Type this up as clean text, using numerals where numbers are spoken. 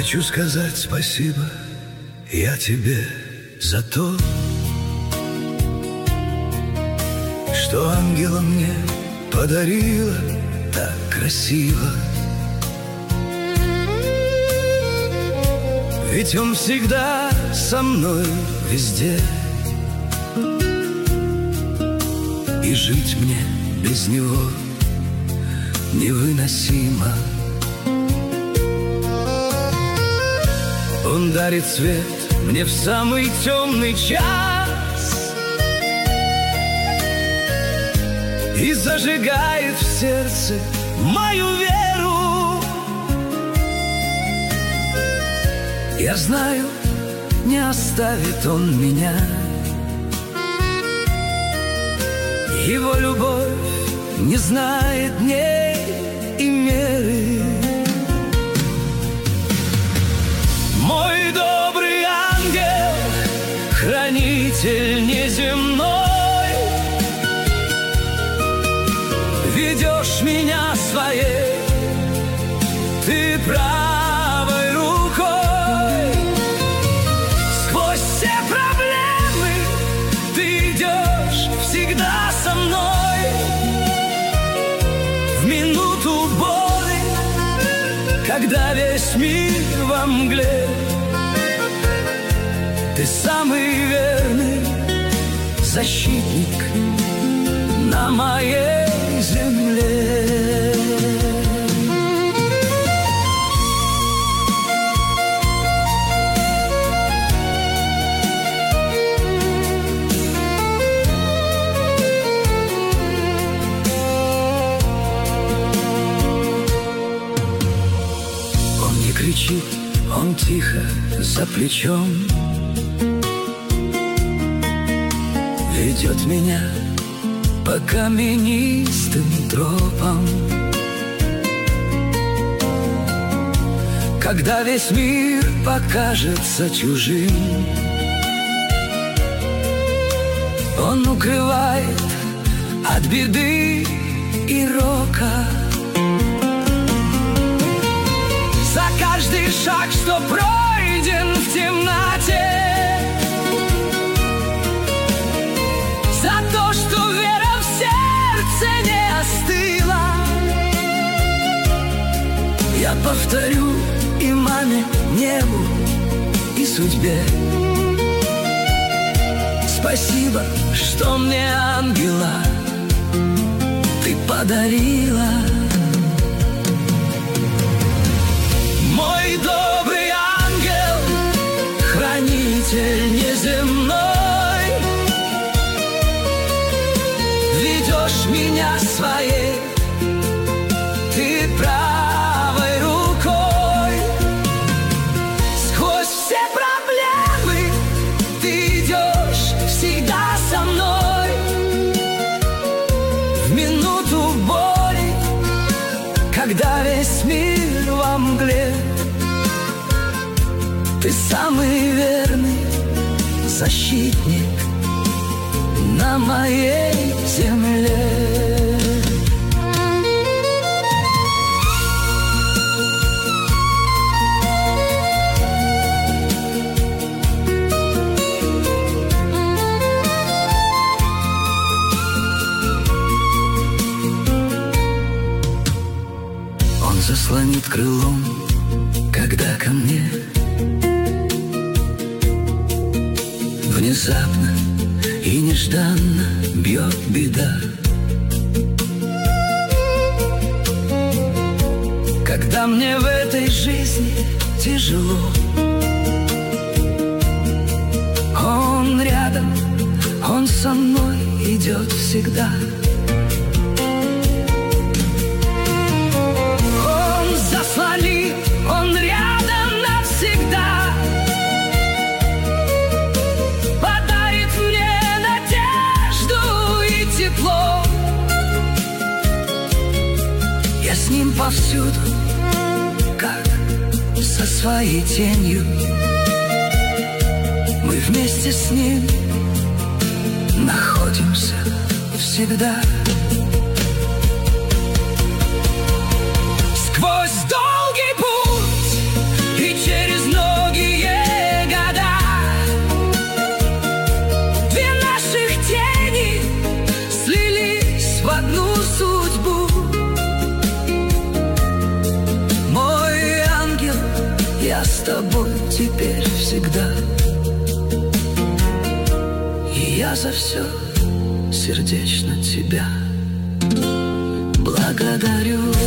Хочу сказать спасибо я тебе за то, что ангела мне подарила так красиво. Ведь он всегда со мной везде, и жить мне без него невыносимо. Он дарит свет мне в самый темный час и зажигает в сердце мою веру. Я знаю, не оставит он меня. Его любовь не знает дней и меры. Мой добрый ангел, хранитель неземной, ведешь меня своей ты правой рукой. Сквозь все проблемы ты идешь всегда со мной. В минуту боли, когда весь мир во мгле, ты самый верный защитник на моей земле. Он не кричит, он тихо за плечом ведет меня по каменистым тропам. Когда весь мир покажется чужим, он укрывает от беды и рока. За каждый шаг, что пройден в темноте, за то, что вера в сердце не остыла, я повторю и маме, небу, и судьбе: спасибо, что мне ангела ты подарила. Мой добрый ангел, хранитель неземной, ведешь меня своей ты правой рукой. Сквозь все проблемы ты идешь всегда со мной. В минуту боли, когда весь мир во мгле, ты самый верный защитник на моей земле. Он заслонит крылом, когда ко мне внезапно и нежданно бьет беда. Когда мне в этой жизни тяжело, он рядом, он со мной идет всегда. Он заслонит, он рядом навсегда. Подарит мне надежду и тепло. Я с ним повсюду, как со своей тенью. Мы вместе с ним находимся всегда. Сквозь долгий путь и через тобой теперь всегда. И я за все сердечно тебя благодарю.